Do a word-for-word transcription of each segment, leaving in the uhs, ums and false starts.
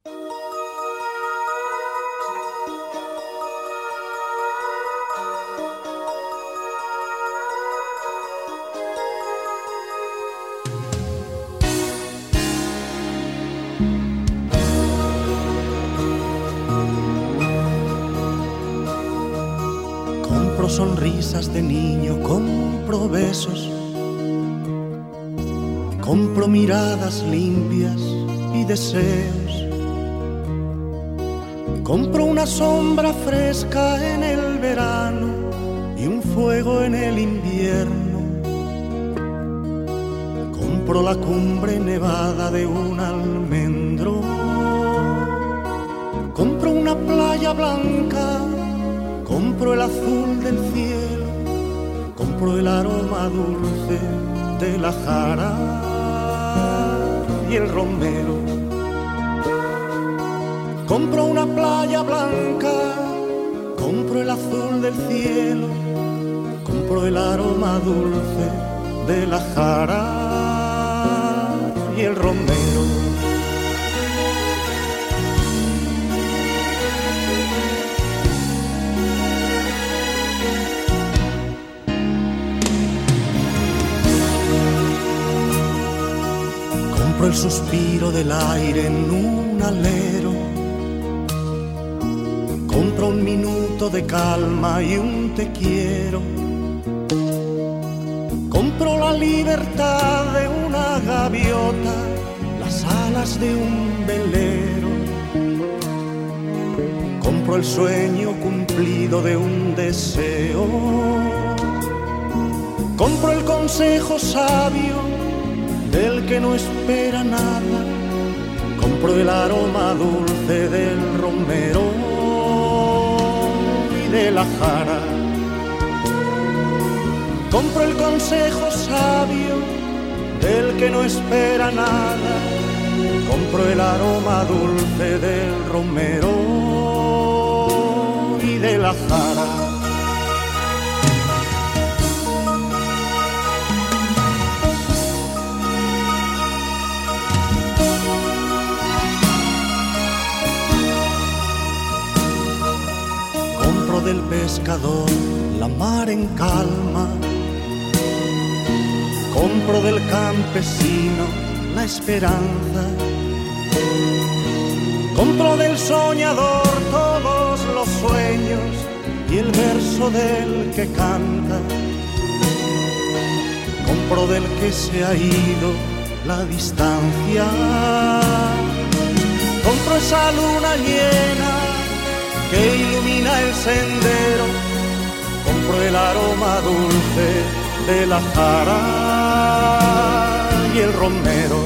Compro sonrisas de niño, compro besos, compro miradas limpias y deseos, compro una sombra fresca en el verano y un fuego en el invierno, compro la cumbre nevada de un almendro, compro una playa blanca, compro el azul del cielo, compro el aroma dulce de la jara y el romero. Compro una playa blanca, compro el azul del cielo, compro el aroma dulce de la jara y el romero. Compro el suspiro del aire en un alero, compro un minuto de calma y un te quiero, compro la libertad de una gaviota, las alas de un velero, compro el sueño cumplido de un deseo, compro el consejo sabio del que no espera nada, compro el aroma dulce del romero y de la jara, compro el consejo sabio del que no espera nada, compro el aroma dulce del romero y de la jara. Del pescador la mar en calma, compro del campesino la esperanza, compro del soñador todos los sueños y el verso del que canta, compro del que se ha ido la distancia, compro esa luna llena que ilumina el sendero, compro el aroma dulce de la jara y el romero,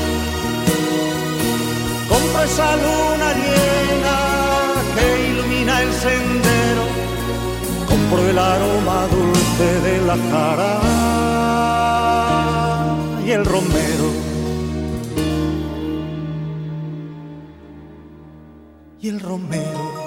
compro esa luna llena que ilumina el sendero, compro el aroma dulce de la jara y el romero y el romero.